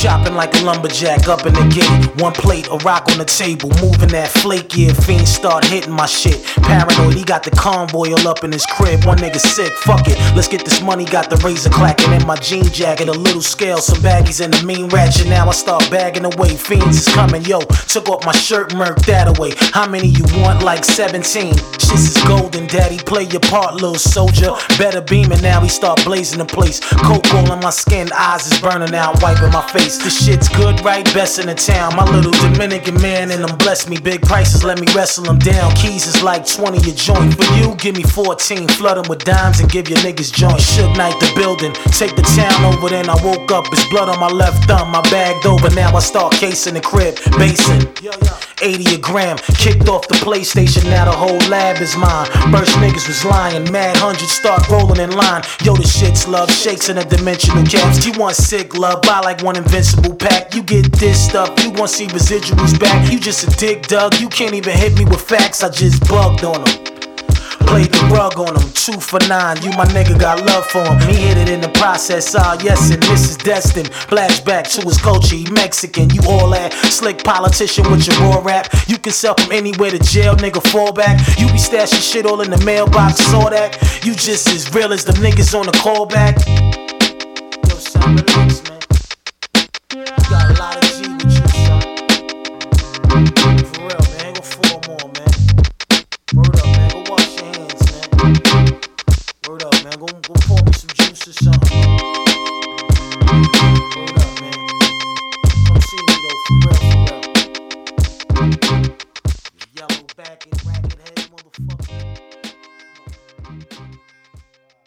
Shopping like a lumberjack up in the gate. One plate, a rock on the table. Moving that flake, yeah, fiends start hitting my shit. Paranoid, he got the convoy all up in his crib. One nigga sick, fuck it, let's get this money. Got the razor clacking in my jean jacket. A little scale, some baggies and a mean ratchet. Now I start bagging away. Fiends is coming, yo. Took off my shirt, murked that away. How many you want? Like 17. Shit is golden, daddy. Play your part, little soldier. Better beaming now, we start blazing the place. Coke all on my skin, eyes is burning out, wiping my face. This shit's good, right? Best in the town. My little Dominican man and them bless me. Big prices, let me wrestle them down. Keys is like 20 a joint. For you, give me 14. Flood them with dimes and give your niggas joints. Shook night the building, take the town over. Then I woke up, it's blood on my left thumb. I bagged over, now I start casing the crib. Basin, 80 a gram. Kicked off the PlayStation, now the whole lab is mine. First niggas was lying, mad hundreds start rolling in line. Yo, the shit's love, shakes in a dimensional caps. You want sick love, buy like one invincible pack. You get this stuff, you want see residuals back. You just a dick dug, you can't even hit me with facts. I just bugged on them. Played the rug on him, 2 for 9. You my nigga got love for him. He hit it in the process, yes, and this is destined. Flashback to his culture, he Mexican. You all that slick politician with your raw rap. You can sell from anywhere to jail, nigga, fall back. You be stashing shit all in the mailbox, saw that. You just as real as the niggas on the callback. Yo, son, relax, man. You got a lot of G with you, son. For real, man, ain't gon' 4 more, man. Word up, man, go wash your hands, man. Word up, man, go pour me some juice or something.